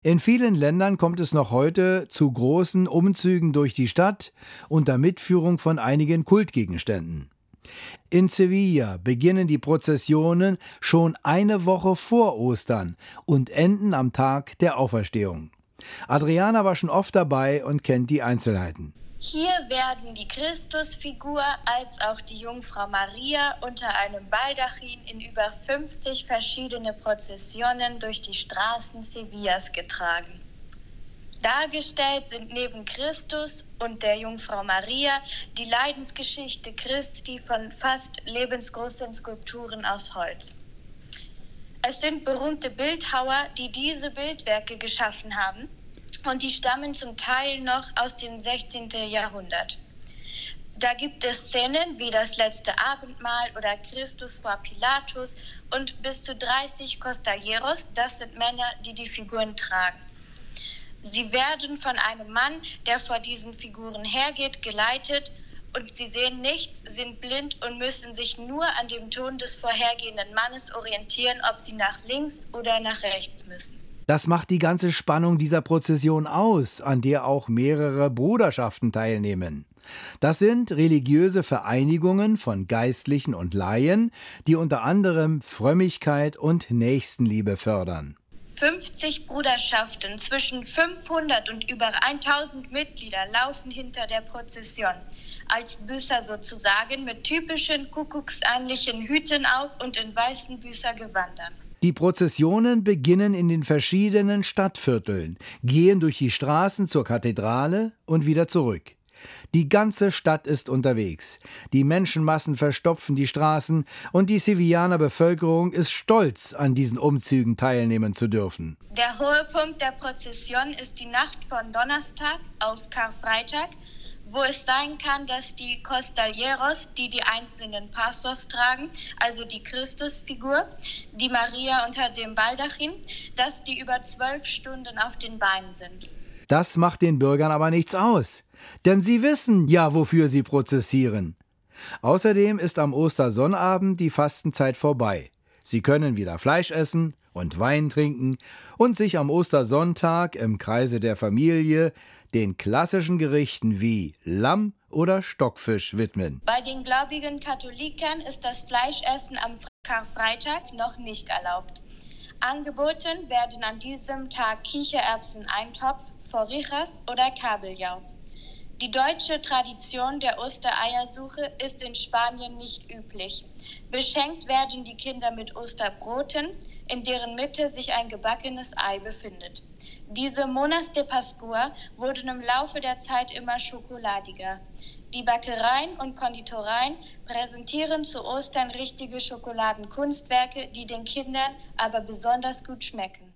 In vielen Ländern kommt es noch heute zu großen Umzügen durch die Stadt unter Mitführung von einigen Kultgegenständen. In Sevilla beginnen die Prozessionen schon eine Woche vor Ostern und enden am Tag der Auferstehung. Adriana war schon oft dabei und kennt die Einzelheiten. Hier werden die Christusfigur als auch die Jungfrau Maria unter einem Baldachin in über 50 verschiedene Prozessionen durch die Straßen Sevillas getragen. Dargestellt sind neben Christus und der Jungfrau Maria die Leidensgeschichte Christi von fast lebensgroßen Skulpturen aus Holz. Es sind berühmte Bildhauer, die diese Bildwerke geschaffen haben, und die stammen zum Teil noch aus dem 16. Jahrhundert. Da gibt es Szenen wie das letzte Abendmahl oder Christus vor Pilatus und bis zu 30 Costalleros, das sind Männer, die die Figuren tragen. Sie werden von einem Mann, der vor diesen Figuren hergeht, geleitet, und sie sehen nichts, sind blind und müssen sich nur an dem Ton des vorhergehenden Mannes orientieren, ob sie nach links oder nach rechts müssen. Das macht die ganze Spannung dieser Prozession aus, an der auch mehrere Bruderschaften teilnehmen. Das sind religiöse Vereinigungen von Geistlichen und Laien, die unter anderem Frömmigkeit und Nächstenliebe fördern. 50 Bruderschaften, zwischen 500 und über 1000 Mitglieder laufen hinter der Prozession, als Büßer sozusagen, mit typischen kuckucksähnlichen Hüten auf und in weißen Büßergewändern. Die Prozessionen beginnen in den verschiedenen Stadtvierteln, gehen durch die Straßen zur Kathedrale und wieder zurück. Die ganze Stadt ist unterwegs. Die Menschenmassen verstopfen die Straßen und die Sevillaner Bevölkerung ist stolz, an diesen Umzügen teilnehmen zu dürfen. Der Höhepunkt der Prozession ist die Nacht von Donnerstag auf Karfreitag, wo es sein kann, dass die Costalleros, die die einzelnen Passos tragen, also die Christusfigur, die Maria unter dem Baldachin, dass die über 12 Stunden auf den Beinen sind. Das macht den Bürgern aber nichts aus, denn sie wissen ja, wofür sie prozessieren. Außerdem ist am Ostersonnabend die Fastenzeit vorbei. Sie können wieder Fleisch essen und Wein trinken und sich am Ostersonntag im Kreise der Familie den klassischen Gerichten wie Lamm oder Stockfisch widmen. Bei den gläubigen Katholikern ist das Fleischessen am Karfreitag noch nicht erlaubt. Angeboten werden an diesem Tag Kichererbsen-Eintopf, Forrijas oder Kabeljau. Die deutsche Tradition der Ostereiersuche ist in Spanien nicht üblich. Beschenkt werden die Kinder mit Osterbroten, in deren Mitte sich ein gebackenes Ei befindet. Diese Monas de Pascua wurden im Laufe der Zeit immer schokoladiger. Die Bäckereien und Konditoreien präsentieren zu Ostern richtige Schokoladenkunstwerke, die den Kindern aber besonders gut schmecken.